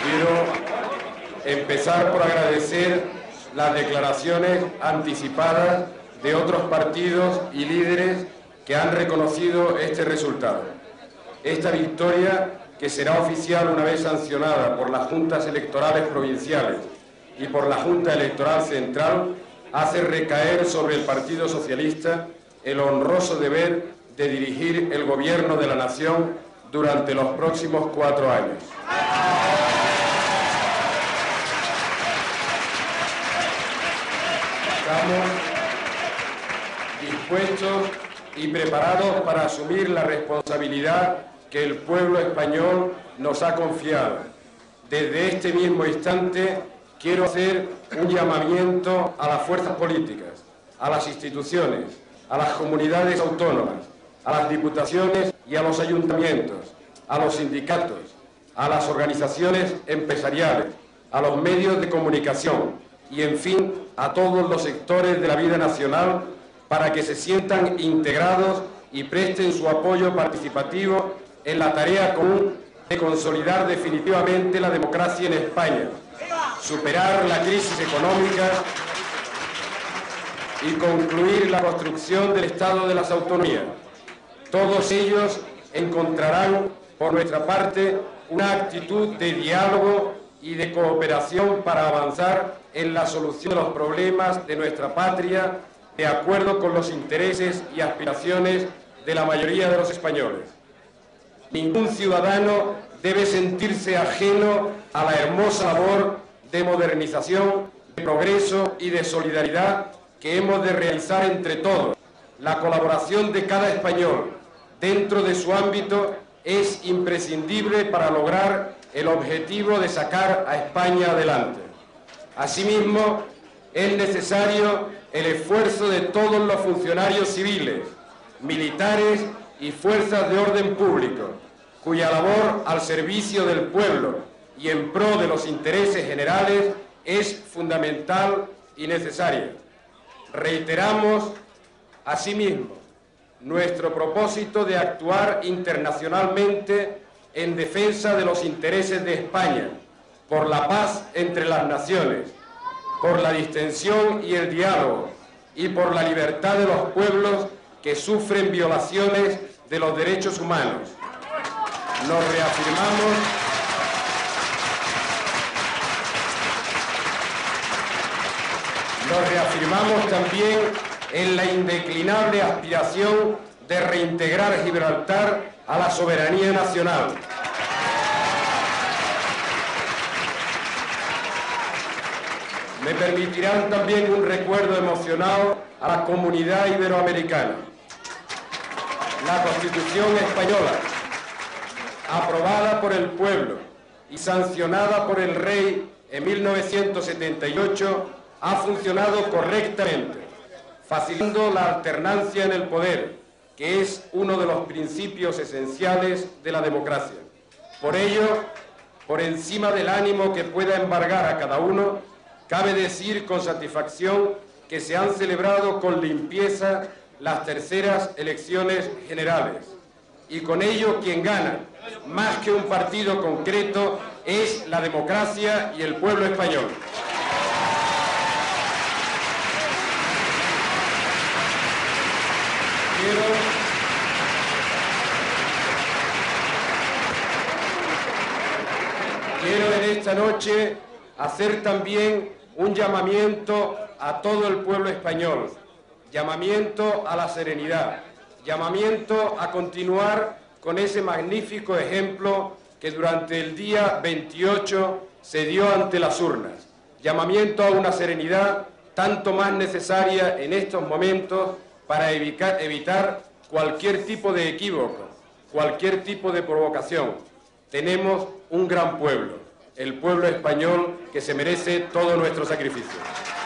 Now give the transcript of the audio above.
Quiero empezar por agradecer las declaraciones anticipadas de otros partidos y líderes que han reconocido este resultado. Esta victoria, que será oficial una vez sancionada por las juntas electorales provinciales y por la Junta Electoral Central, hace recaer sobre el Partido Socialista el honroso deber de dirigir el gobierno de la nación durante los próximos 4 años. Estamos dispuestos y preparados para asumir la responsabilidad que el pueblo español nos ha confiado. Desde este mismo instante quiero hacer un llamamiento a las fuerzas políticas, a las instituciones, a las comunidades autónomas, a las diputaciones y a los ayuntamientos, a los sindicatos, a las organizaciones empresariales, a los medios de comunicación y, en fin, a todos los sectores de la vida nacional para que se sientan integrados y presten su apoyo participativo en la tarea común de consolidar definitivamente la democracia en España, superar la crisis económica y concluir la construcción del Estado de las Autonomías. Todos ellos encontrarán, por nuestra parte, una actitud de diálogo y de cooperación para avanzar en la solución de los problemas de nuestra patria, de acuerdo con los intereses y aspiraciones de la mayoría de los españoles. Ningún ciudadano debe sentirse ajeno a la hermosa labor de modernización, de progreso y de solidaridad que hemos de realizar entre todos. La colaboración de cada español dentro de su ámbito es imprescindible para lograr el objetivo de sacar a España adelante. Asimismo, es necesario el esfuerzo de todos los funcionarios civiles, militares y fuerzas de orden público, cuya labor al servicio del pueblo y en pro de los intereses generales es fundamental y necesaria. Reiteramos, asimismo, nuestro propósito de actuar internacionalmente en defensa de los intereses de España, por la paz entre las naciones, por la distensión y el diálogo, y por la libertad de los pueblos que sufren violaciones de los derechos humanos. Nos reafirmamos también en la indeclinable aspiración de reintegrar Gibraltar a la soberanía nacional. Me permitirán también un recuerdo emocionado a la comunidad iberoamericana. La Constitución española, aprobada por el pueblo y sancionada por el rey en 1978, ha funcionado correctamente, facilitando la alternancia en el poder, que es uno de los principios esenciales de la democracia. Por ello, por encima del ánimo que pueda embargar a cada uno, cabe decir con satisfacción que se han celebrado con limpieza las terceras elecciones generales. Y con ello quien gana, más que un partido concreto, es la democracia y el pueblo español. Quiero en esta noche hacer también un llamamiento a todo el pueblo español, llamamiento a la serenidad, llamamiento a continuar con ese magnífico ejemplo que durante el día 28 se dio ante las urnas, llamamiento a una serenidad tanto más necesaria en estos momentos para evitar cualquier tipo de equívoco, cualquier tipo de provocación. Tenemos un gran pueblo, el pueblo español, que se merece todo nuestro sacrificio.